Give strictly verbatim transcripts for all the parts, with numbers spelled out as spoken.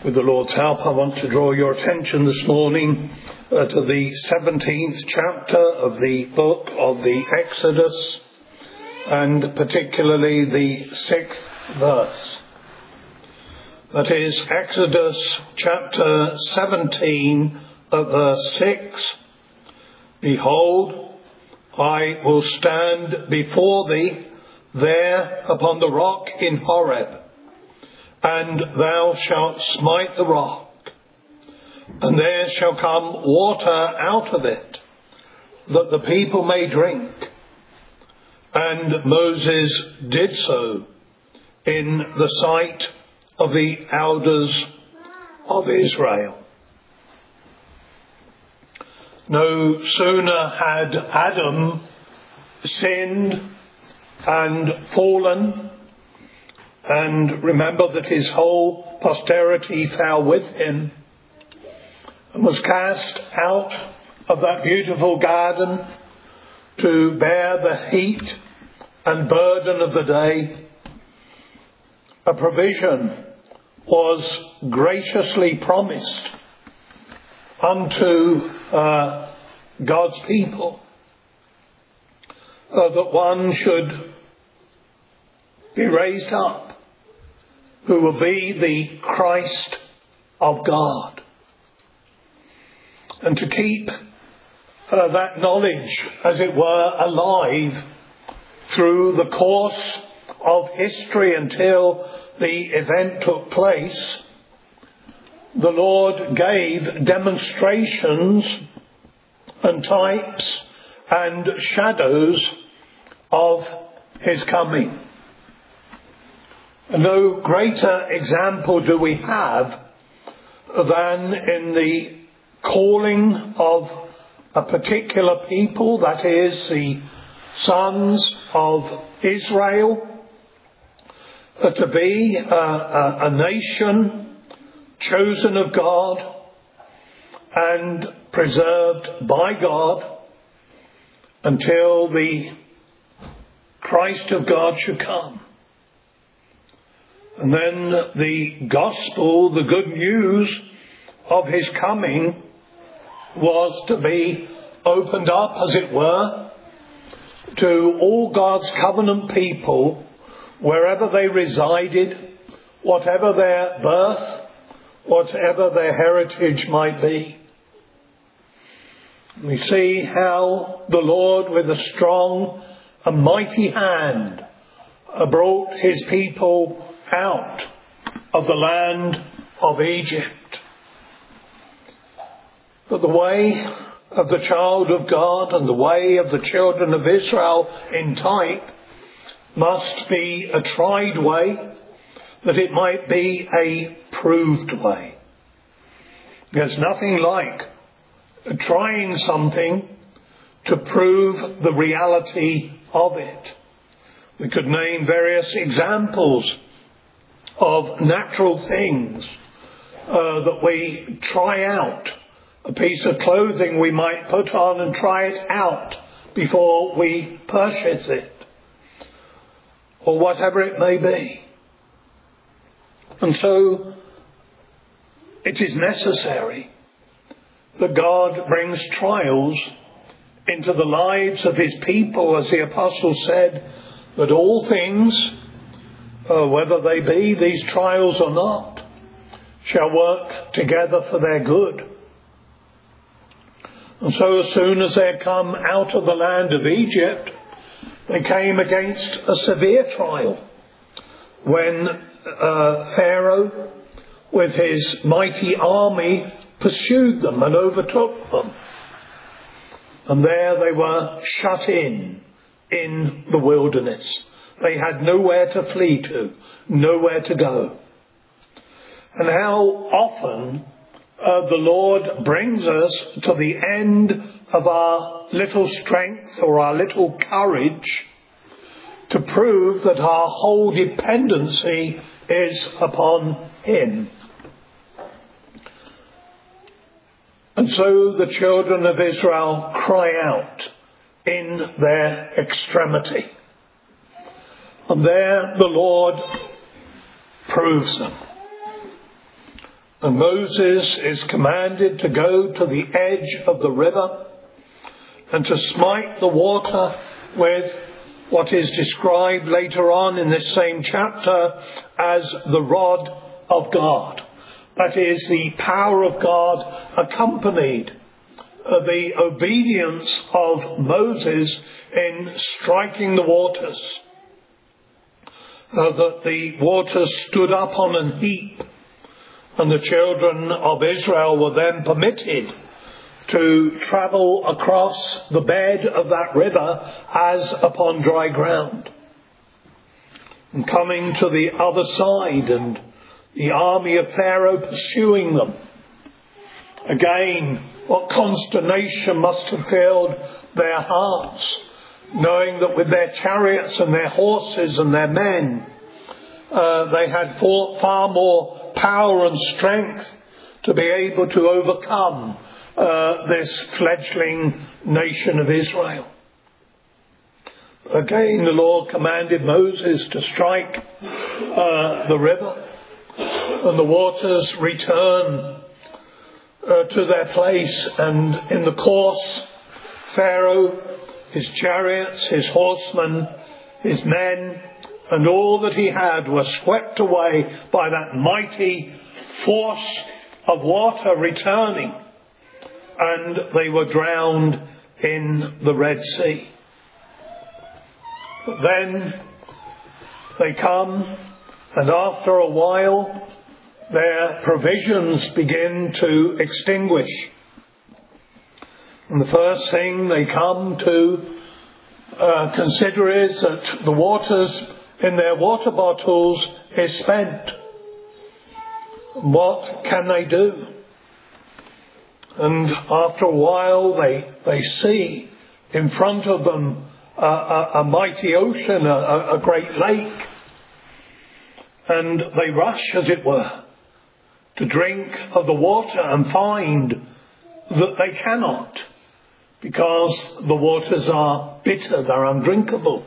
With the Lord's help, I want to draw your attention this morning uh, to the seventeenth chapter of the book of the Exodus, and particularly the sixth verse. That is Exodus chapter seventeen, uh, verse six. Behold, I will stand before thee there upon the rock in Horeb, and thou shalt smite the rock, and there shall come water out of it, that the people may drink. And Moses did so in the sight of the elders of Israel. No sooner had Adam sinned and fallen, and remember that his whole posterity fell with him and was cast out of that beautiful garden to bear the heat and burden of the day. A provision was graciously promised unto uh, God's people, uh, that one should be raised up who will be the Christ of God. And to keep uh, that knowledge, as it were, alive through the course of history until the event took place, the Lord gave demonstrations and types and shadows of his coming. No greater example do we have than in the calling of a particular people, that is, the sons of Israel, to be a, a, a nation chosen of God and preserved by God until the Christ of God should come. And then the gospel, the good news of his coming, was to be opened up, as it were, to all God's covenant people, wherever they resided, whatever their birth, whatever their heritage might be. We see how the Lord, with a strong and mighty hand, brought his people out of the land of Egypt. But the way of the child of God and the way of the children of Israel in type must be a tried way, that it might be a proved way. There's nothing like trying something to prove the reality of it. We could name various examples of natural things uh, that we try out. A piece of clothing we might put on and try it out before we purchase it, or whatever it may be. And so it is necessary that God brings trials into the lives of his people, as the apostle said, that all things, Uh, whether they be these trials or not, shall work together for their good. And so as soon as they had come out of the land of Egypt, they came against a severe trial when uh, Pharaoh, with his mighty army, pursued them and overtook them. And there they were shut in, in the wilderness. They had nowhere to flee to, nowhere to go. And how often uh, the Lord brings us to the end of our little strength or our little courage to prove that our whole dependency is upon him. And so the children of Israel cry out in their extremity. And there the Lord proves them. And Moses is commanded to go to the edge of the river and to smite the water with what is described later on in this same chapter as the rod of God. That is, the power of God accompanied the obedience of Moses in striking the waters. Uh, that the waters stood up on an heap, and the children of Israel were then permitted to travel across the bed of that river as upon dry ground. And coming to the other side, and the army of Pharaoh pursuing them. Again, what consternation must have filled their hearts, knowing that with their chariots and their horses and their men, uh, they had fought far more power and strength to be able to overcome uh, this fledgling nation of Israel. Again, the Lord commanded Moses to strike uh, the river, and the waters return uh, to their place, and in the course, Pharaoh, his chariots, his horsemen, his men, and all that he had were swept away by that mighty force of water returning, and they were drowned in the Red Sea. But then they come, and after a while their provisions begin to extinguish. And the first thing they come to uh, consider is that the waters in their water bottles is spent. What can they do? And after a while they, they see in front of them a, a, a mighty ocean, a, a great lake. And they rush, as it were, to drink of the water and find that they cannot, because the waters are bitter, they're undrinkable.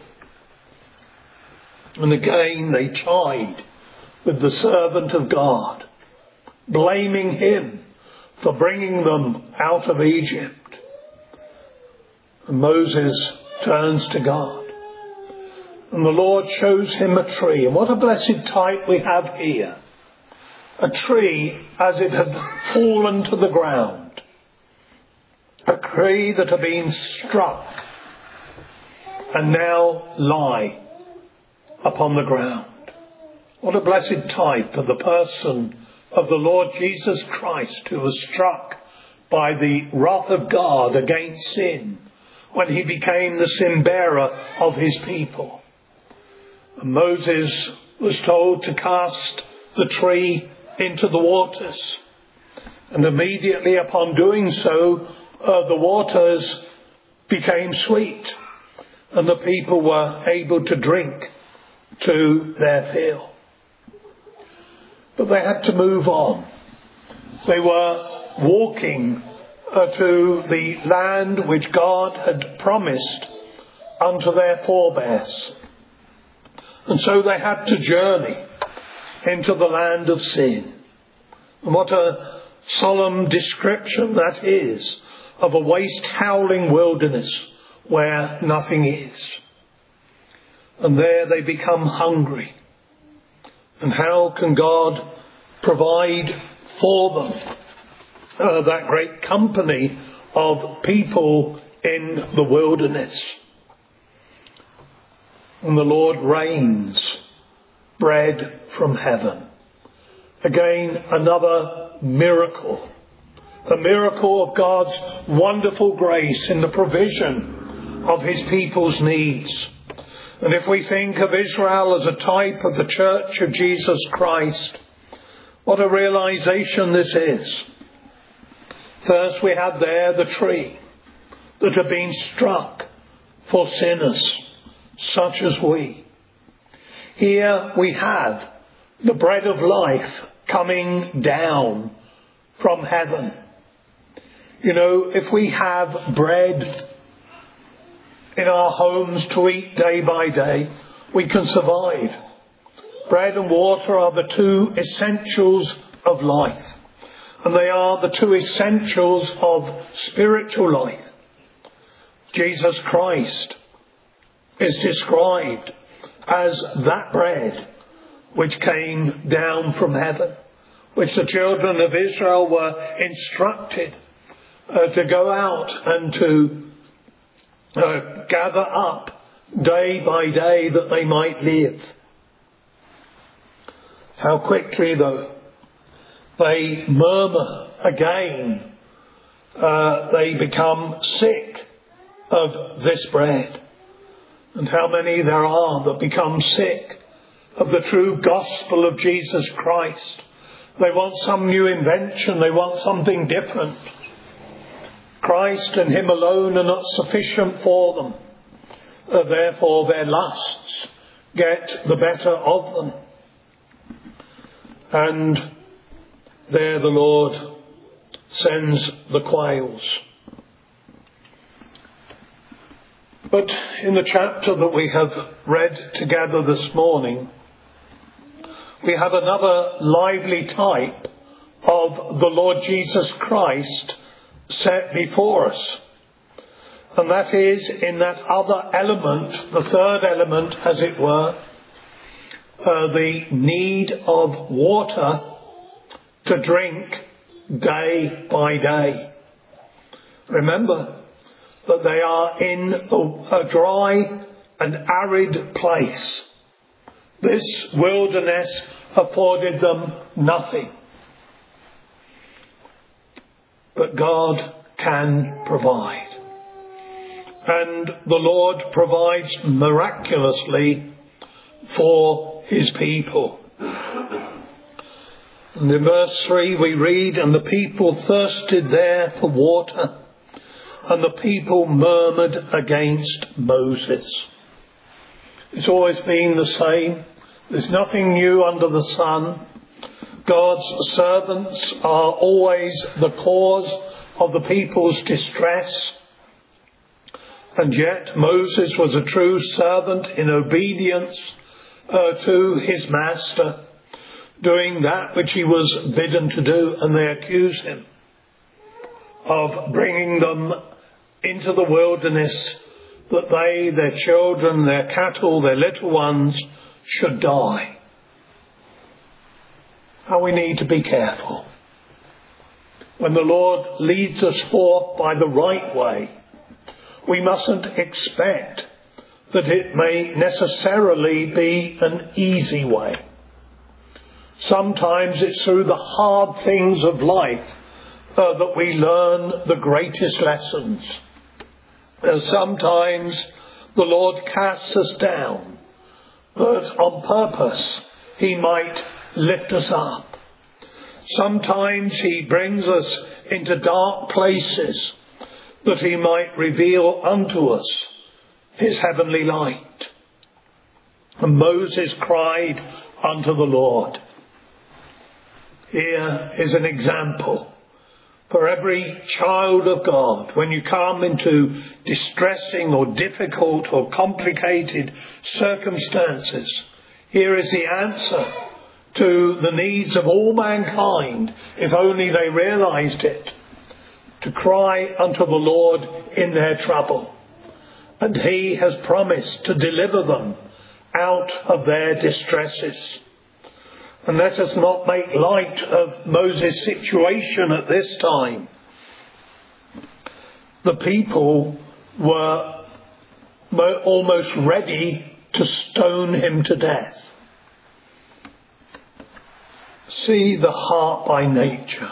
And again they chide with the servant of God, blaming him for bringing them out of Egypt. And Moses turns to God, and the Lord shows him a tree. And what a blessed type we have here. A tree as it had fallen to the ground. A tree that had been struck and now lie upon the ground. What a blessed type of the person of the Lord Jesus Christ, who was struck by the wrath of God against sin when he became the sin bearer of his people. And Moses was told to cast the tree into the waters. And immediately upon doing so, uh, the waters became sweet, and the people were able to drink to their fill. But they had to move on. They were walking uh, to the land which God had promised unto their forebears. And so they had to journey into the land of sin. And what a solemn description that is of a waste howling wilderness where nothing is. And there they become hungry. And how can God provide for them uh, that great company of people in the wilderness? And the Lord rains bread from heaven. Again, another miracle. A miracle of God's wonderful grace in the provision of his people's needs. And if we think of Israel as a type of the church of Jesus Christ, what a realization this is. First, we have there the tree that had been struck for sinners such as we. Here we have the bread of life coming down from heaven. You know, if we have bread in our homes to eat day by day, we can survive. Bread and water are the two essentials of life. And they are the two essentials of spiritual life. Jesus Christ is described as that bread which came down from heaven, which the children of Israel were instructed uh, to go out and to uh, gather up day by day that they might live. How quickly, though, they murmur again. Uh, they become sick of this bread. And how many there are that become sick of the true gospel of Jesus Christ. They want some new invention. They want something different. Christ and Him alone are not sufficient for them. Uh, therefore their lusts get the better of them. And there the Lord sends the quails. But in the chapter that we have read together this morning, we have another lively type of the Lord Jesus Christ set before us. And that is in that other element, the third element, as it were, uh, the need of water to drink day by day. Remember that they are in a, a dry and arid place. This wilderness afforded them nothing. But God can provide. And the Lord provides miraculously for His people. And in verse three we read, "And the people thirsted there for water, and the people murmured against Moses." It's always been the same. There's nothing new under the sun. God's servants are always the cause of the people's distress. And yet Moses was a true servant in obedience uh, to his master, doing that which he was bidden to do, and they accuse him of bringing them into the wilderness that they, their children, their cattle, their little ones should die. How we need to be careful. When the Lord leads us forth by the right way, we mustn't expect that it may necessarily be an easy way. Sometimes it's through the hard things of life uh, that we learn the greatest lessons. Uh, sometimes the Lord casts us down, but on purpose He might lift us up. Sometimes He brings us into dark places that He might reveal unto us His heavenly light. And Moses cried unto the Lord. Here is an example for every child of God. When you come into distressing or difficult or complicated circumstances, here is the answer to the needs of all mankind, if only they realized it, to cry unto the Lord in their trouble. And He has promised to deliver them out of their distresses. And let us not make light of Moses' situation at this time. The people were almost ready to stone him to death. See the heart by nature.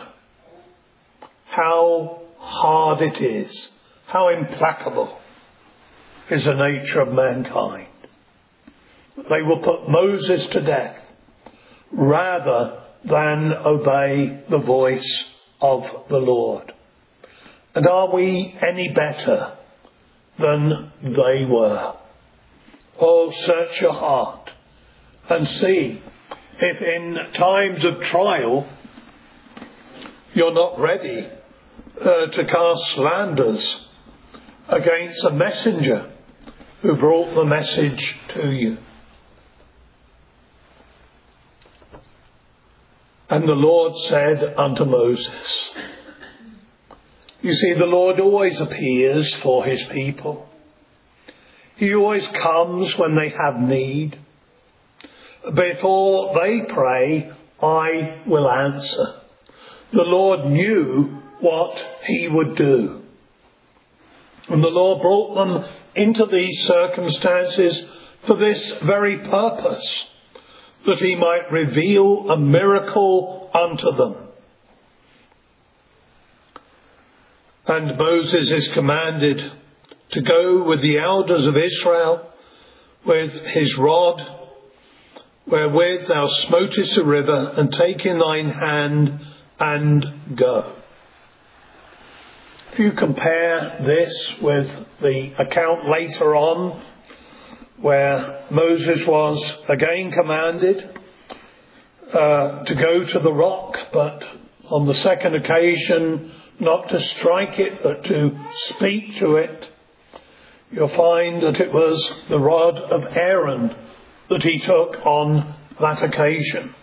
How hard it is. How implacable is the nature of mankind. They will put Moses to death rather than obey the voice of the Lord. And are we any better than they were? Oh, search your heart and see if in times of trial you're not ready uh, to cast slanders against a messenger who brought the message to you. And the Lord said unto Moses. You see, the Lord always appears for his people. He always comes when they have need. Before they pray, I will answer. The Lord knew what he would do. And the Lord brought them into these circumstances for this very purpose, that he might reveal a miracle unto them. And Moses is commanded to go with the elders of Israel with his rod, wherewith thou smotest the river, and take in thine hand and go. If you compare this with the account later on, where Moses was again commanded uh, to go to the rock, but on the second occasion not to strike it, but to speak to it, you'll find that it was the rod of Aaron that he took on that occasion.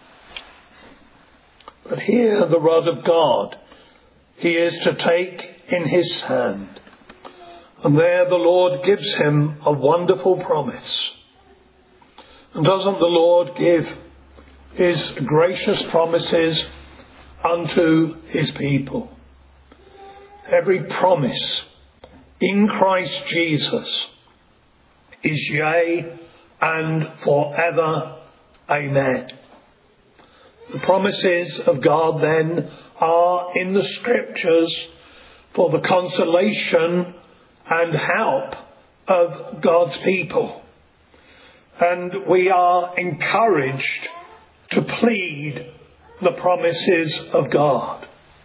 But here the rod of God he is to take in his hand. And there the Lord gives him a wonderful promise. And doesn't the Lord give his gracious promises unto his people? Every promise in Christ Jesus is yea and forever. Amen. The promises of God then are in the Scriptures for the consolation and help of God's people. And we are encouraged to plead the promises of God.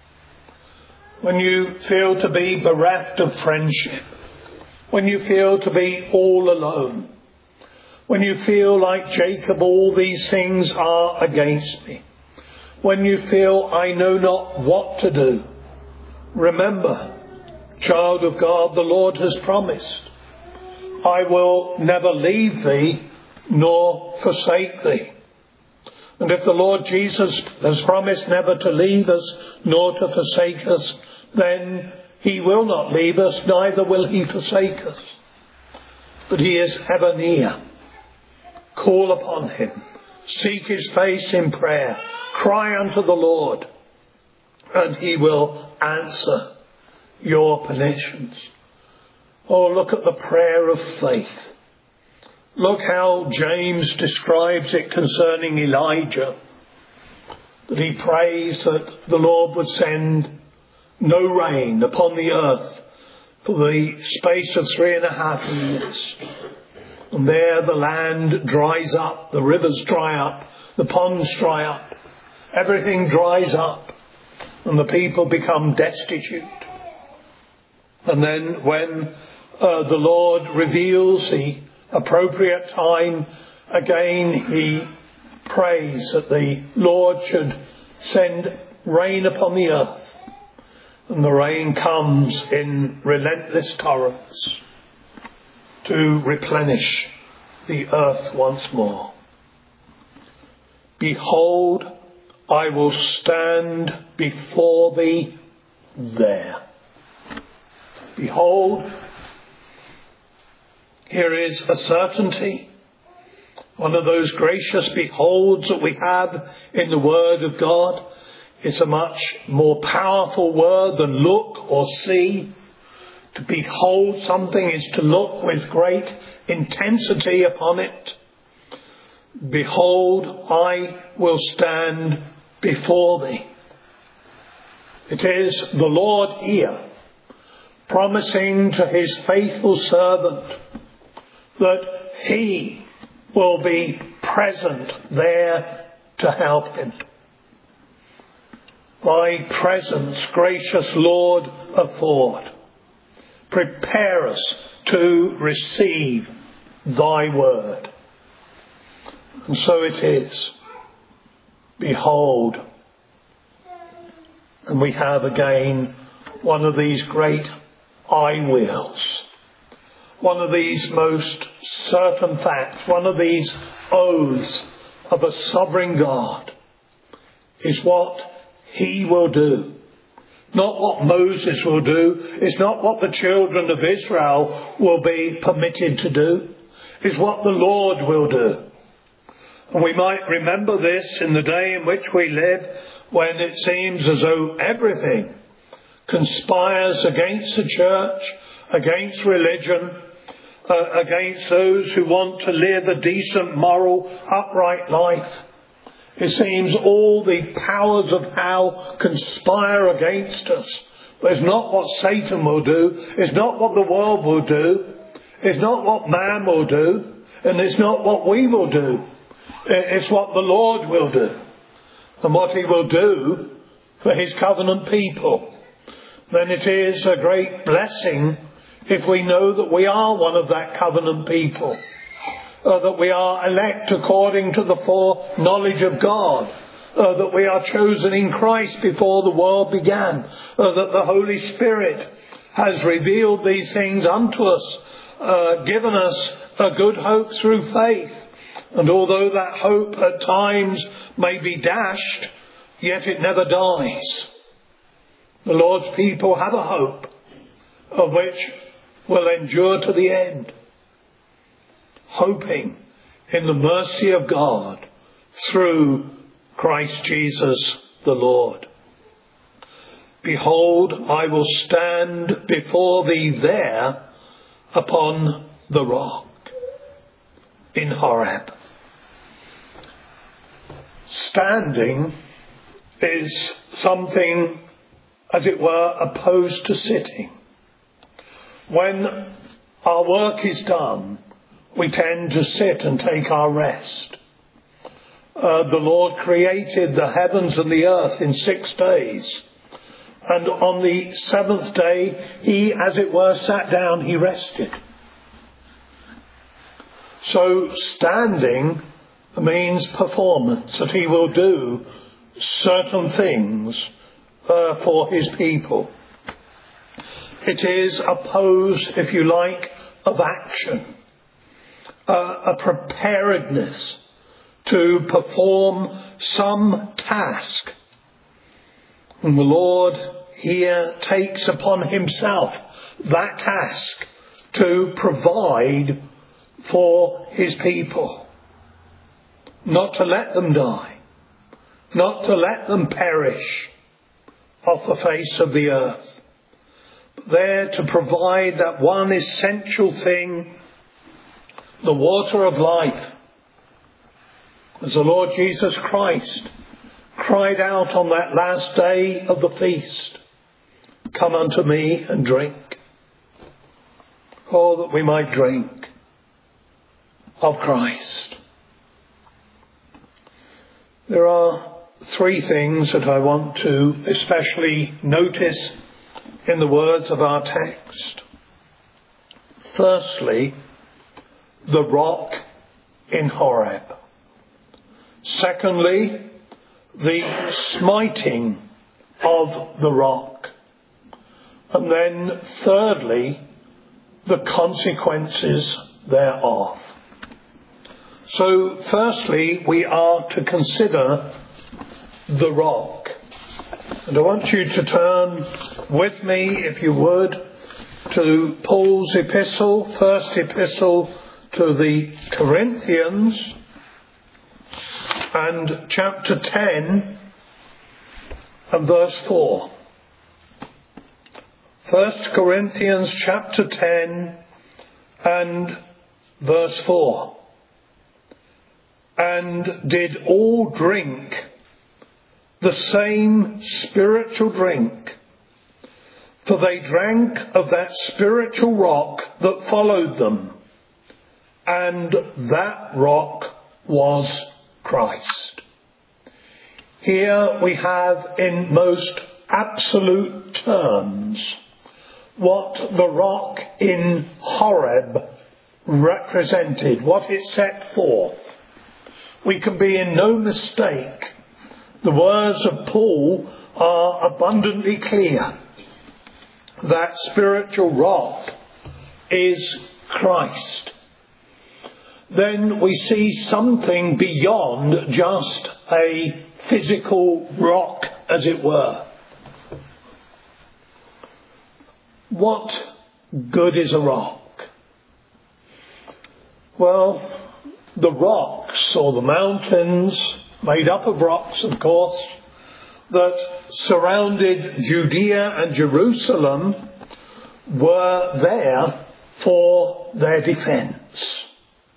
When you feel to be bereft of friendship, when you feel to be all alone, when you feel like Jacob, all these things are against me, when you feel I know not what to do, remember, child of God, the Lord has promised, I will never leave thee nor forsake thee. And if the Lord Jesus has promised never to leave us nor to forsake us, then he will not leave us, neither will he forsake us. But he is ever near. Call upon him. Seek his face in prayer. Cry unto the Lord, and he will answer your petitions. Oh, look at the prayer of faith. Look how James describes it concerning Elijah, that he prays that the Lord would send no rain upon the earth for the space of three and a half years. And there the land dries up, the rivers dry up, the ponds dry up, everything dries up, and the people become destitute. And then when uh, the Lord reveals the appropriate time, again he prays that the Lord should send rain upon the earth. And the rain comes in relentless torrents to replenish the earth once more. Behold, I will stand before thee there. Behold, here is a certainty, one of those gracious beholds that we have in the Word of God. It's a much more powerful word than look or see. To behold something is to look with great intensity upon it. Behold, I will stand before thee. It is the Lord here, promising to his faithful servant that he will be present there to help him. Thy presence, gracious Lord, afford. Prepare us to receive thy word. And so it is. Behold. And we have again one of these great I wills. One of these most certain facts. One of these oaths of a sovereign God. is what he will do. Not what Moses will do. It's not what the children of Israel will be permitted to do. It's what the Lord will do. And we might remember this in the day in which we live, when it seems as though everything conspires against the church, against religion, uh, against those who want to live a decent, moral, upright life. It seems all the powers of hell conspire against us. But it's not what Satan will do. It's not what the world will do. It's not what man will do. And it's not what we will do. It's what the Lord will do. And what he will do for his covenant people. Then it is a great blessing if we know that we are one of that covenant people. Uh, that we are elect according to the foreknowledge of God, uh, that we are chosen in Christ before the world began, uh, that the Holy Spirit has revealed these things unto us, uh, given us a good hope through faith. And although that hope at times may be dashed, yet it never dies. The Lord's people have a hope of which will endure to the end, hoping in the mercy of God through Christ Jesus the Lord. Behold, I will stand before thee there upon the rock in Horeb. Standing is something, as it were, opposed to sitting. When our work is done, we tend to sit and take our rest. Uh, the Lord created the heavens and the earth in six days. And on the seventh day, he, as it were, sat down, he rested. So standing means performance, that he will do certain things uh, for his people. It is a pose, if you like, of action. Uh, a preparedness to perform some task. And the Lord here takes upon himself that task to provide for his people. Not to let them die. Not to let them perish off the face of the earth. But there to provide that one essential thing, the water of life. As the Lord Jesus Christ cried out on that last day of the feast, come unto me and drink. Oh, that we might drink of Christ. There are three things that I want to especially notice in the words of our text. Firstly, the rock in Horeb. Secondly, the smiting of the rock. And then thirdly, the consequences thereof. So firstly, we are to consider the rock. And I want you to turn with me, if you would, to Paul's epistle, first epistle to the Corinthians, and chapter ten and verse four. First Corinthians chapter ten and verse four. And did all drink the same spiritual drink, for they drank of that spiritual rock that followed them, and that rock was Christ. Here we have in most absolute terms what the rock in Horeb represented, what it set forth. We can be in no mistake. The words of Paul are abundantly clear. That spiritual rock is Christ. Then we see something beyond just a physical rock, as it were. What good is a rock? Well, the rocks, or the mountains, made up of rocks, of course, that surrounded Judea and Jerusalem were there for their defence.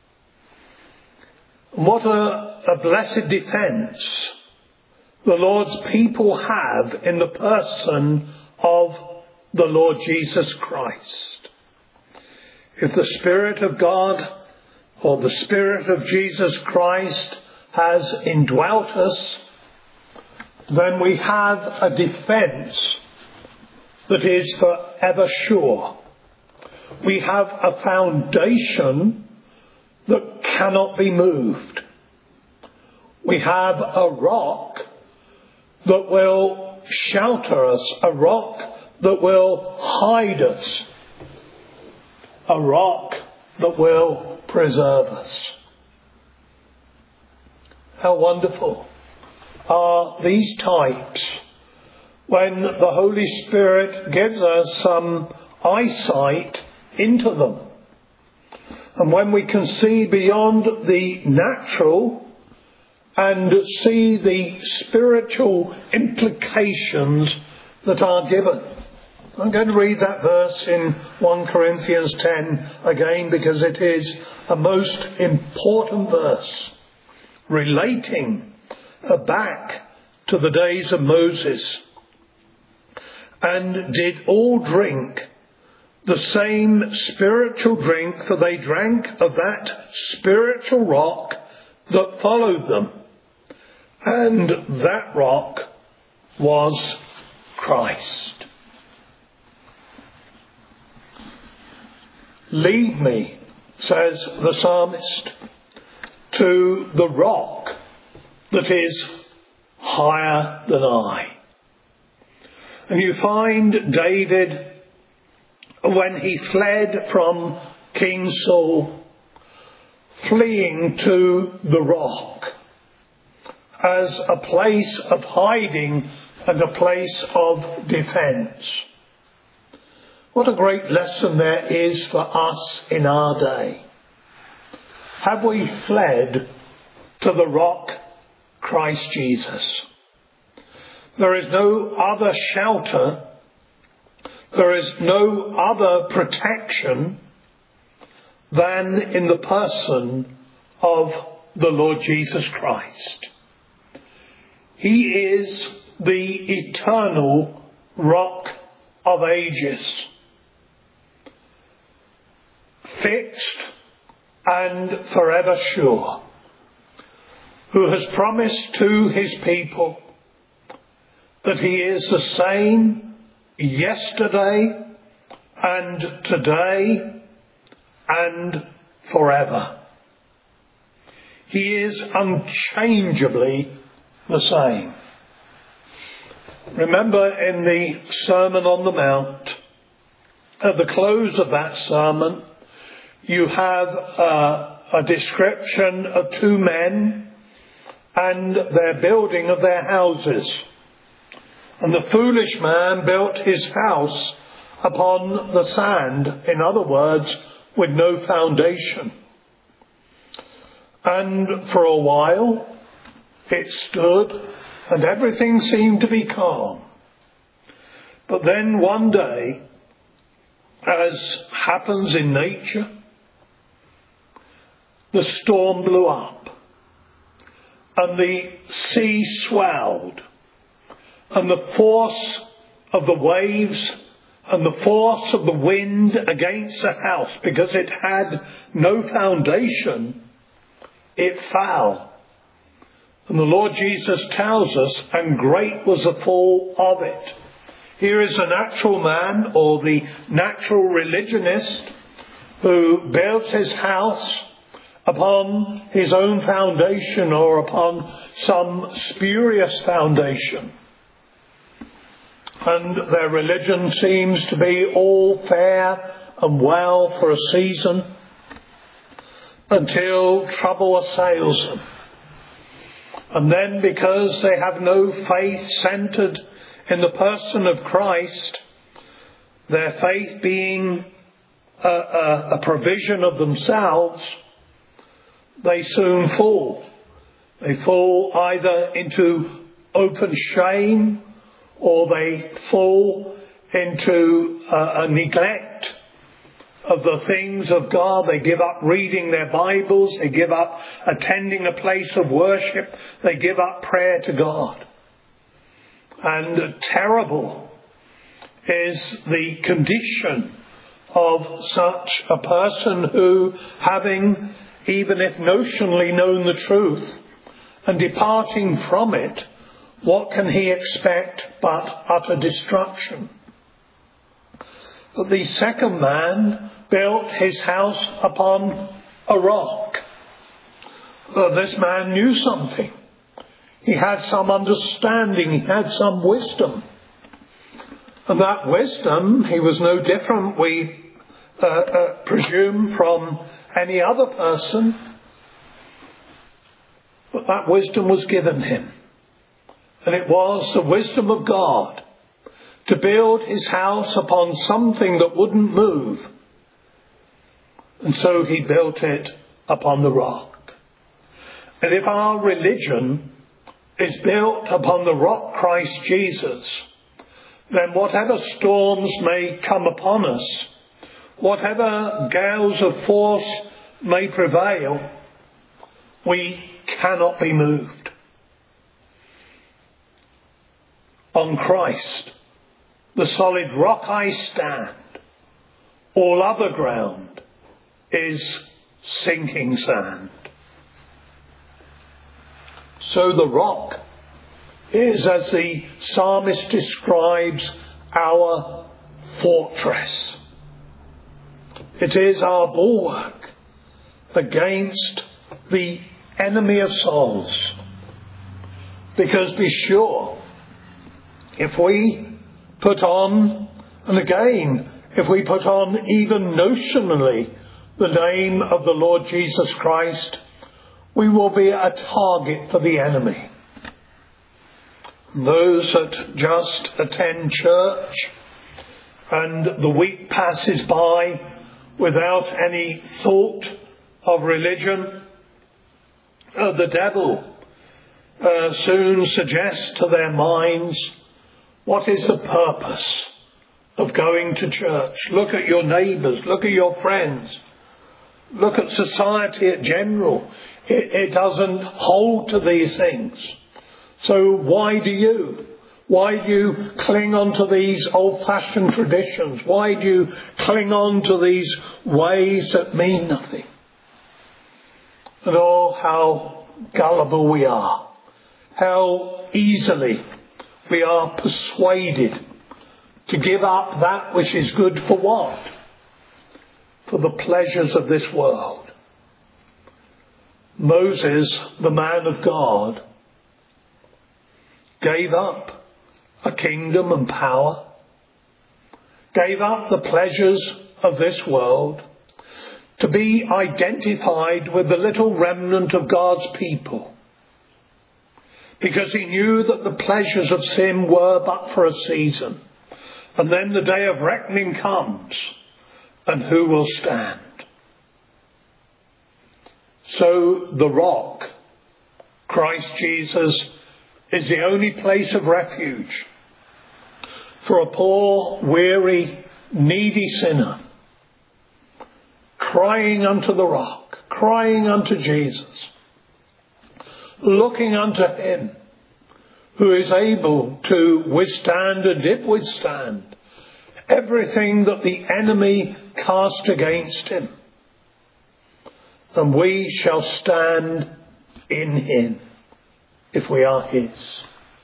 What a, a blessed defence the Lord's people have in the person of the Lord Jesus Christ. If the Spirit of God or the Spirit of Jesus Christ has indwelt us, then we have a defence that is forever sure. We have a foundation that cannot be moved. We have a rock that will shelter us, a rock that will hide us, a rock that will preserve us. How wonderful are these types when the Holy Spirit gives us some eyesight into them. And when we can see beyond the natural and see the spiritual implications that are given. I'm going to read that verse in First Corinthians ten again, because it is a most important verse relating back to the days of Moses. And did all drink the same spiritual drink, for they drank of that spiritual rock that followed them. And that rock was Christ. Lead me, says the psalmist, to the rock that is higher than I. And you find David, when he fled from King Saul, fleeing to the rock as a place of hiding and a place of defence. What a great lesson there is for us in our day. Have we fled to the rock, Christ Jesus? There is no other shelter, there is no other protection than in the person of the Lord Jesus Christ. He is the eternal rock of ages, fixed and forever sure, who has promised to his people that he is the same yesterday and today and forever. He is unchangeably the same. Remember in the Sermon on the Mount, at the close of that sermon, you have uh, a description of two men and their building of their houses. And the foolish man built his house upon the sand, in other words, with no foundation. And for a while it stood and everything seemed to be calm. But then one day, as happens in nature, the storm blew up and the sea swelled, and the force of the waves and the force of the wind against the house, because it had no foundation, it fell. And the Lord Jesus tells us, and great was the fall of it. Here is a natural man, or the natural religionist, who builds his house upon his own foundation or upon some spurious foundation. And their religion seems to be all fair and well for a season until trouble assails them. And then because they have no faith centred in the person of Christ, their faith being a, a, a provision of themselves, they soon fall. They fall either into open shame, or they fall into a, a neglect of the things of God. They give up reading their Bibles. They give up attending a place of worship. They give up prayer to God. And terrible is the condition of such a person who, having, even if notionally, known the truth and departing from it, what can he expect but utter destruction? But the second man built his house upon a rock. Well, this man knew something. He had some understanding. He had some wisdom. And that wisdom, he was no different, we uh, uh, presume, from any other person. But that wisdom was given him. And it was the wisdom of God to build his house upon something that wouldn't move. And so he built it upon the rock. And if our religion is built upon the rock Christ Jesus, then whatever storms may come upon us, whatever gales of force may prevail, we cannot be moved. On Christ, the solid rock, I stand. All other ground is sinking sand. So the rock is, as the psalmist describes, our fortress. It is our bulwark against the enemy of souls. Because be sure, if we put on, and again, if we put on even notionally the name of the Lord Jesus Christ, we will be a target for the enemy. Those that just attend church and the week passes by without any thought of religion, uh, the devil uh, soon suggests to their minds, what is the purpose of going to church? Look at your neighbours, look at your friends, look at society in general. It, it doesn't hold to these things. So why do you? Why do you cling on to these old-fashioned traditions? Why do you cling on to these ways that mean nothing? And oh, how gullible we are. How easily we are persuaded to give up that which is good for what? For the pleasures of this world. Moses, the man of God, gave up a kingdom and power, gave up the pleasures of this world to be identified with the little remnant of God's people, because he knew that the pleasures of sin were but for a season, and then the day of reckoning comes, and who will stand? So the rock, Christ Jesus, is the only place of refuge for a poor, weary, needy sinner, crying unto the rock, crying unto Jesus, looking unto him who is able to withstand and did withstand everything that the enemy cast against him. And we shall stand in him if we are his.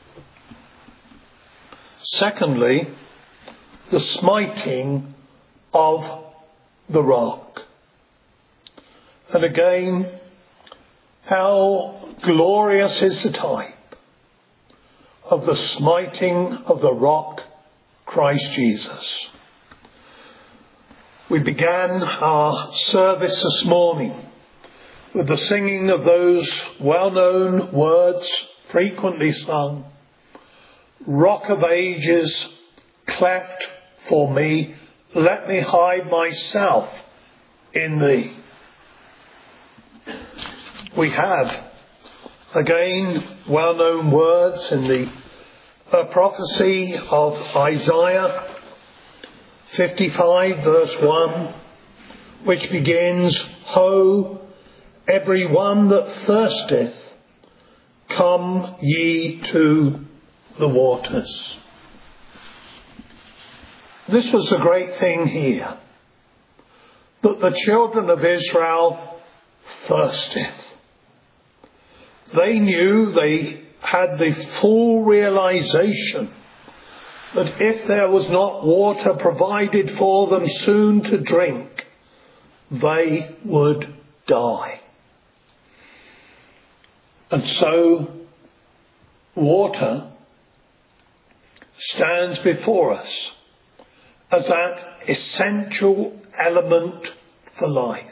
Secondly, the smiting of the rock. And again, how glorious is the type of the smiting of the rock, Christ Jesus. We began our service this morning with the singing of those well-known words frequently sung, Rock of Ages, cleft for me, let me hide myself in thee. We have, again, well-known words in the uh, prophecy of Isaiah fifty-five verse one, which begins, Ho, every one that thirsteth, come ye to the waters. This was a great thing here, that the children of Israel thirsteth. They knew, they had the full realization that if there was not water provided for them soon to drink, they would die. And so water stands before us as that essential element for life.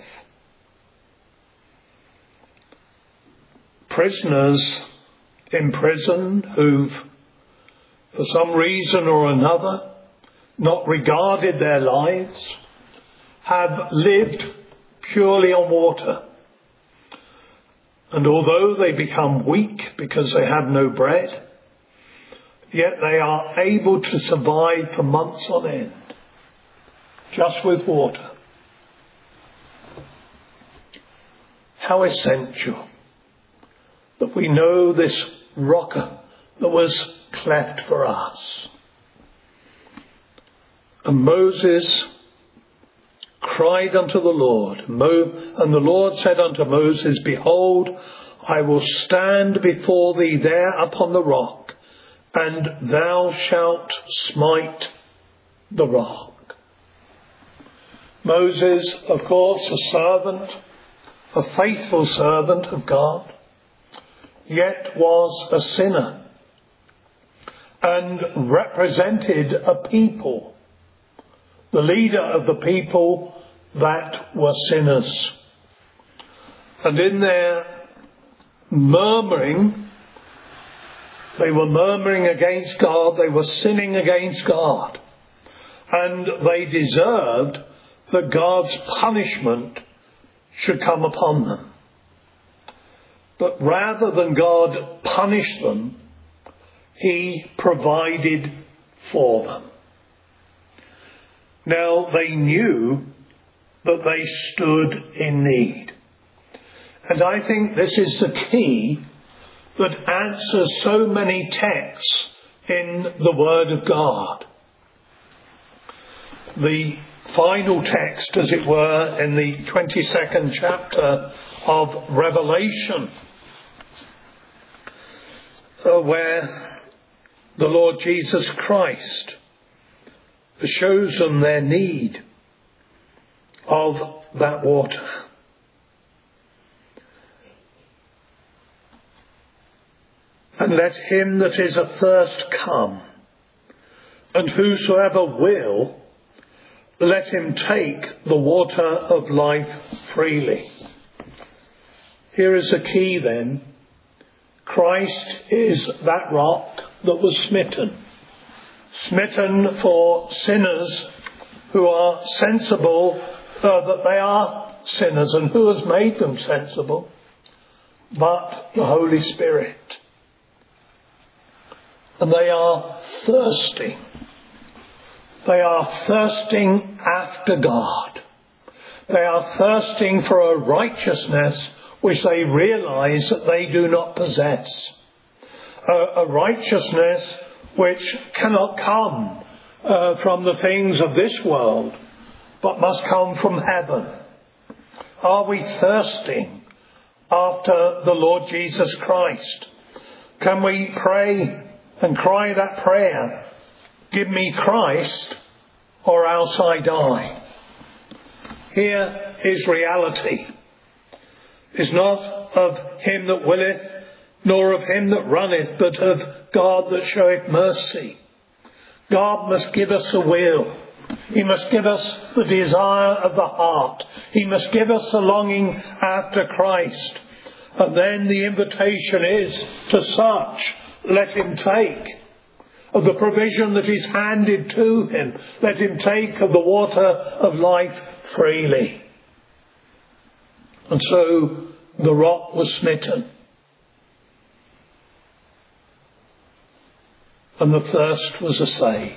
Prisoners in prison who've, for some reason or another, not regarded their lives, have lived purely on water. And although they become weak because they have no bread, yet they are able to survive for months on end, just with water. How essential that we know this rock that was cleft for us. And Moses cried unto the Lord, and the Lord said unto Moses, Behold, I will stand before thee there upon the rock, and thou shalt smite the rock. Moses, of course, a servant, a faithful servant of God, yet was a sinner and represented a people, the leader of the people that were sinners. And in their murmuring, they were murmuring against God, they were sinning against God, and they deserved that God's punishment should come upon them. But rather than God punish them, he provided for them. Now they knew that they stood in need. And I think this is the key that answers so many texts in the Word of God. The final text, as it were, in the twenty-second chapter of Revelation, uh, where the Lord Jesus Christ shows them their need of that water. And let him that is athirst come, and whosoever will, let him take the water of life freely. Here is the key then. Christ is that rock that was smitten. Smitten for sinners who are sensible uh, that they are sinners. And who has made them sensible? But the Holy Spirit. And they are thirsty. They are thirsting after God. They are thirsting for a righteousness which they realize that they do not possess. A, a righteousness which cannot come uh, from the things of this world, but must come from heaven. Are we thirsting after the Lord Jesus Christ? Can we pray and cry that prayer, give me Christ or else I die? Here is reality. Is not of him that willeth, nor of him that runneth, but of God that showeth mercy. God must give us a will. He must give us the desire of the heart. He must give us the longing after Christ. And then the invitation is to such, let him take of the provision that is handed to him. Let him take of the water of life freely. And so the rock was smitten. And the thirst was assayed.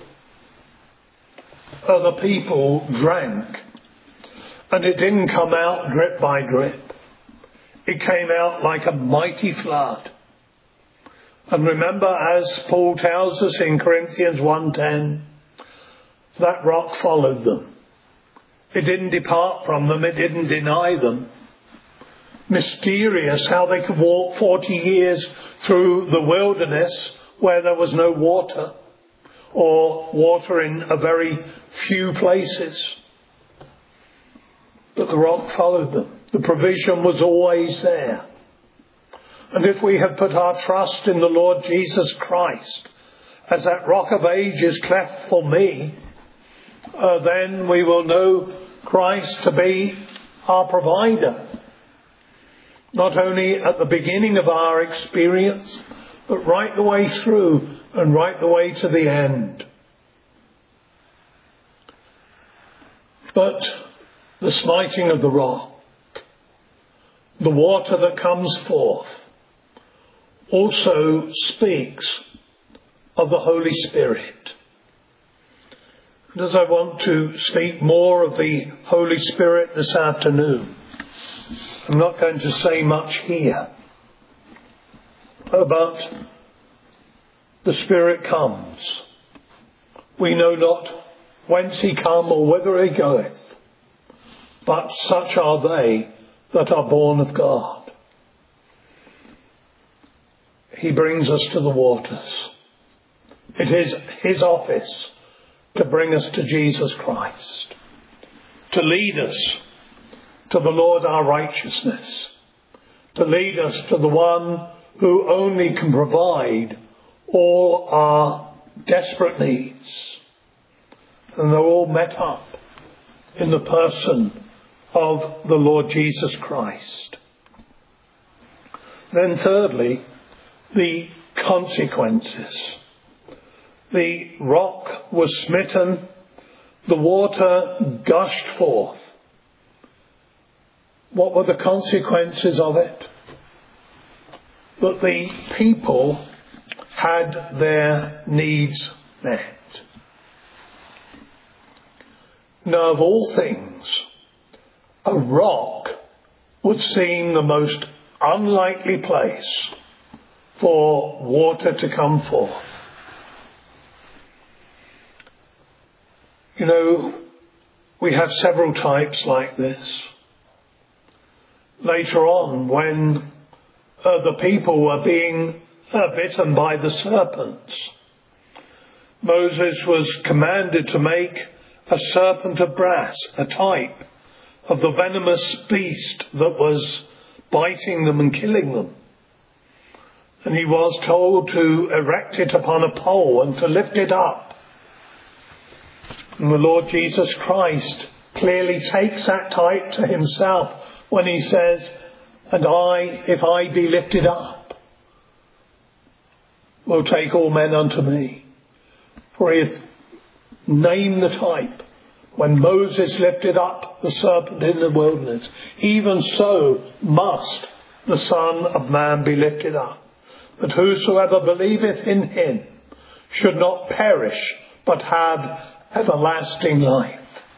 Other people drank. And it didn't come out drip by drip. It came out like a mighty flood. And remember, as Paul tells us in Corinthians one ten, that rock followed them. It didn't depart from them. It didn't deny them. Mysterious how they could walk forty years through the wilderness where there was no water, or water in a very few places. But the rock followed them. The provision was always there. And if we have put our trust in the Lord Jesus Christ as that rock of ages cleft for me, uh, then we will know Christ to be our provider. Not only at the beginning of our experience, but right the way through and right the way to the end. But the smiting of the rock, the water that comes forth, also speaks of the Holy Spirit. And as I want to speak more of the Holy Spirit this afternoon, I'm not going to say much here. But the Spirit comes. We know not whence he come or whither he goeth, but such are they that are born of God. He brings us to the waters. It is his office to bring us to Jesus Christ, to lead us to the Lord our righteousness, to lead us to the one who only can provide all our desperate needs. And they're all met up in the person of the Lord Jesus Christ. Then thirdly, the consequences. The rock was smitten, the water gushed forth. What were the consequences of it? That the people had their needs met. Now, of all things, a rock would seem the most unlikely place for water to come forth. You know, we have several types like this. Later on, when uh, the people were being uh, bitten by the serpents, Moses was commanded to make a serpent of brass, a type of the venomous beast that was biting them and killing them. And he was told to erect it upon a pole and to lift it up. And the Lord Jesus Christ clearly takes that type to himself when he says, "And I, if I be lifted up, will take all men unto me." For he hath named the type. When Moses lifted up the serpent in the wilderness, even so must the Son of Man be lifted up, that whosoever believeth in him should not perish, but have everlasting life.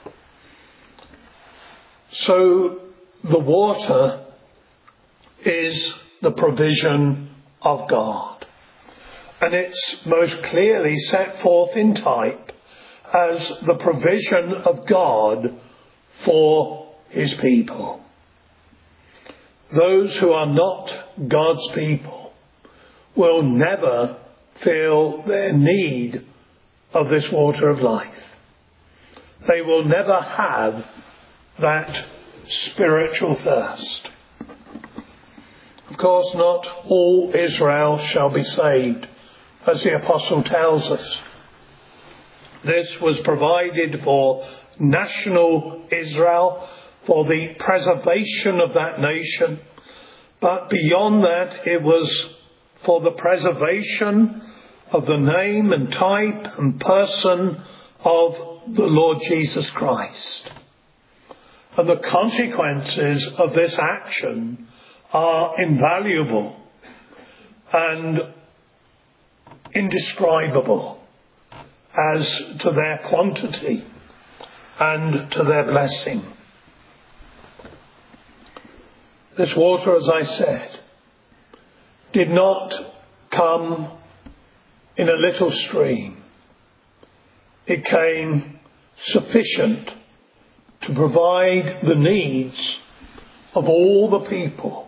So the water is the provision of God. And it's most clearly set forth in type as the provision of God for his people. Those who are not God's people will never feel their need of this water of life. They will never have that spiritual thirst. Of course, not all Israel shall be saved, as the apostle tells us. This was provided for national Israel, for the preservation of that nation. But beyond that, it was for the preservation of the name and type and person of the Lord Jesus Christ. And the consequences of this action are invaluable and indescribable as to their quantity and to their blessing. This water, as I said, did not come in a little stream. It came sufficient to provide the needs of all the people.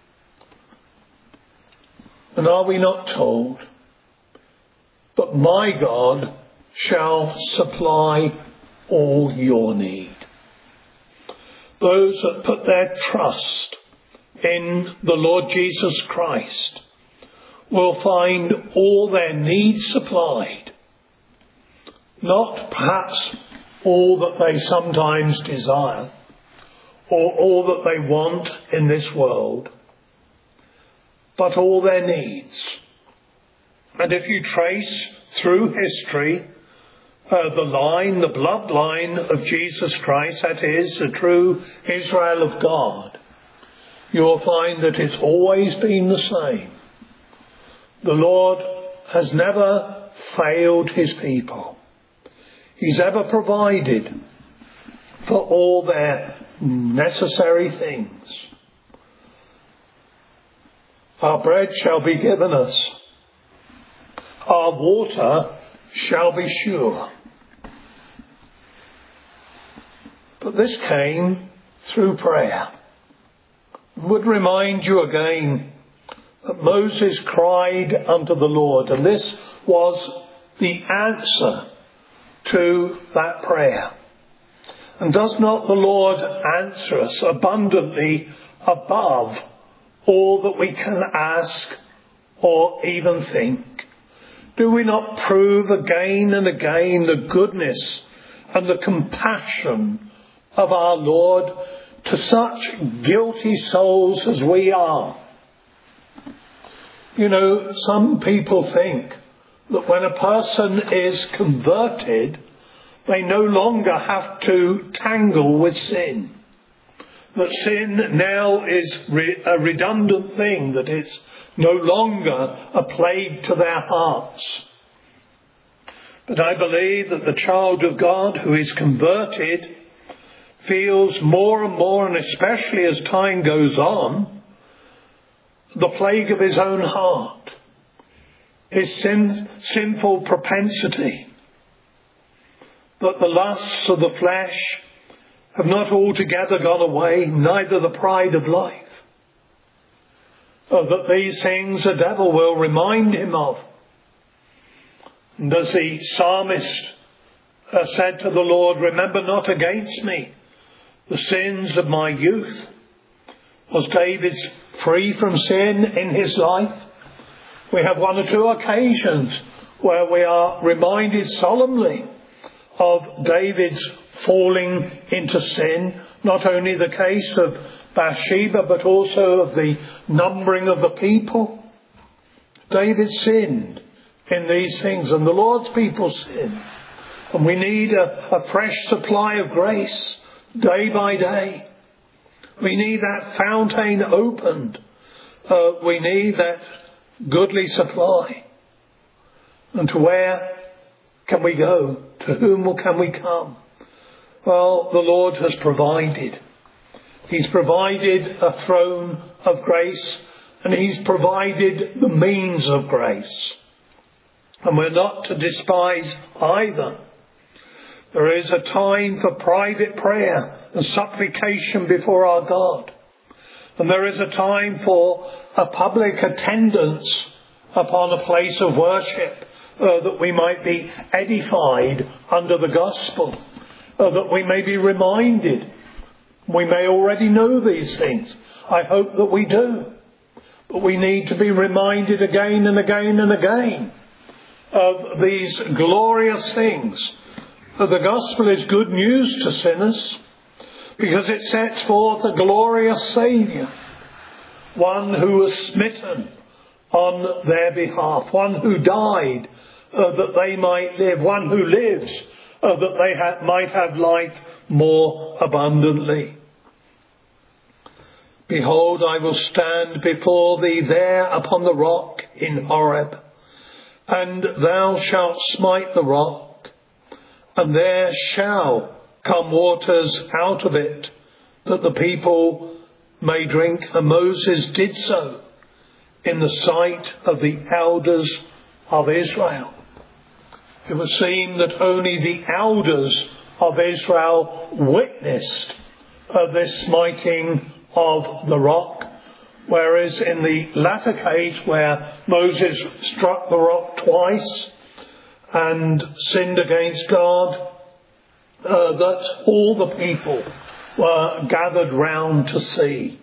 And are we not told, "But my God shall supply all your need"? Those that put their trust in the Lord Jesus Christ will find all their needs supplied. Not perhaps all that they sometimes desire or all that they want in this world, but all their needs. And if you trace through history uh, the line, the bloodline of Jesus Christ, that is, the true Israel of God, you will find that it's always been the same. The Lord has never failed his people. He's ever provided for all their necessary things. Our bread shall be given us. Our water shall be sure. But this came through prayer. I would remind you again that Moses cried unto the Lord, and this was the answer to that prayer. And does not the Lord answer us abundantly above all that we can ask or even think? Do we not prove again and again the goodness and the compassion of our Lord to such guilty souls as we are? You know, some people think that when a person is converted, they no longer have to tangle with sin. That sin now is re- a redundant thing, that it's no longer a plague to their hearts. But I believe that the child of God who is converted feels more and more, and especially as time goes on, the plague of his own heart, his sin, sinful propensity, that the lusts of the flesh have not altogether gone away, neither the pride of life. Oh, that these things the devil will remind him of. And as the psalmist uh, said to the Lord, "Remember not against me the sins of my youth." Was David free from sin in his life? We have one or two occasions where we are reminded solemnly of David's falling into sin. Not only the case of Bathsheba, but also of the numbering of the people. David sinned in these things, and the Lord's people sinned. And we need a, a fresh supply of grace day by day. We need that fountain opened. Uh, we need that goodly supply. And to where can we go? To whom can we come? Well, the Lord has provided. He's provided a throne of grace, and he's provided the means of grace. And we're not to despise either. There is a time for private prayer and supplication before our God. And there is a time for a public attendance upon a place of worship, uh, that we might be edified under the gospel, uh, that we may be reminded. We may already know these things. I hope that we do. But we need to be reminded again and again and again of these glorious things. The gospel is good news to sinners because it sets forth a glorious Saviour, one who was smitten on their behalf, one who died uh, that they might live, one who lives uh, that they ha- might have life more abundantly. Behold, I will stand before thee there upon the rock in Horeb, and thou shalt smite the rock, and there shall come waters out of it, that the people may drink. And Moses did so in the sight of the elders of Israel. It would seem that only the elders of Israel witnessed uh, this smiting of the rock, whereas in the latter case where Moses struck the rock twice and sinned against God, uh, that all the people were gathered round to see.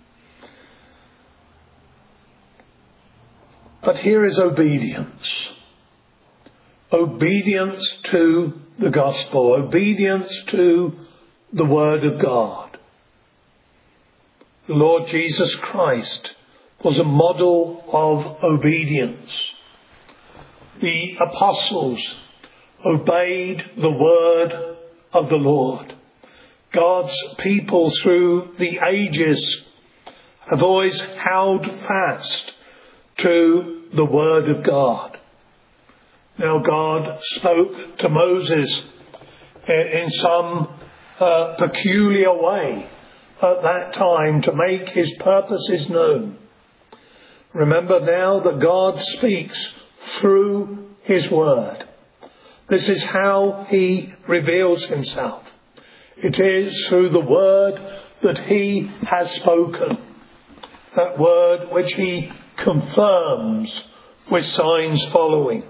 But here is obedience. Obedience to the gospel. Obedience to the word of God. The Lord Jesus Christ was a model of obedience. The apostles obeyed the word of the Lord. God's people through the ages have always held fast to the word of God. Now God spoke to Moses in some uh, peculiar way at that time to make his purposes known. Remember now that God speaks through his word. This is how he reveals himself. It is through the word that he has spoken. That word which he confirms with signs following.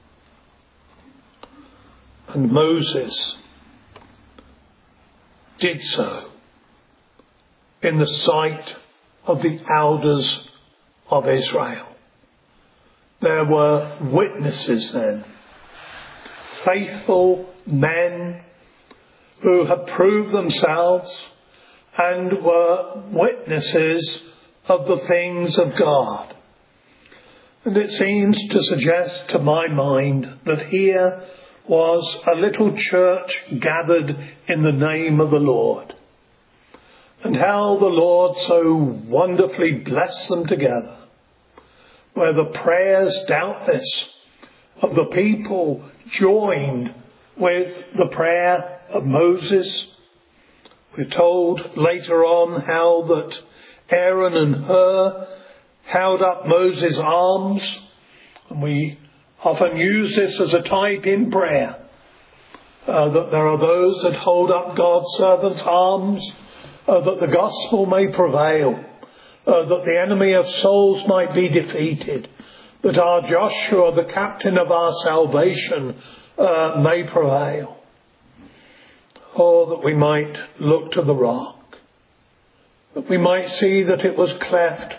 And Moses did so in the sight of the elders of Israel. There were witnesses then, faithful men who had proved themselves and were witnesses of the things of God. And it seems to suggest to my mind that here was a little church gathered in the name of the Lord. And how the Lord so wonderfully blessed them together, where the prayers, doubtless, of the people joined with the prayer of Moses. We're told later on how that Aaron and Hur held up Moses' arms, and we often use this as a type in prayer, uh, that there are those that hold up God's servants' arms, uh, that the gospel may prevail, uh, that the enemy of souls might be defeated, that our Joshua, the captain of our salvation, uh, may prevail. Oh, that we might look to the rock, that we might see that it was cleft,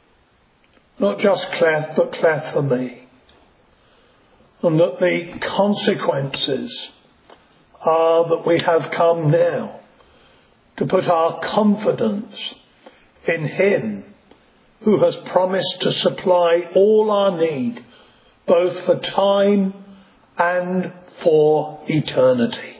not just cleft, but cleft for me. And that the consequences are that we have come now to put our confidence in him who has promised to supply all our need, both for time and for eternity.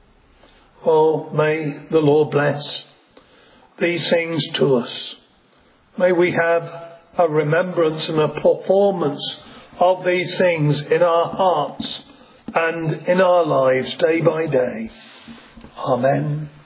Oh, may the Lord bless these things to us. May we have a remembrance and a performance of these things in our hearts and in our lives day by day. Amen.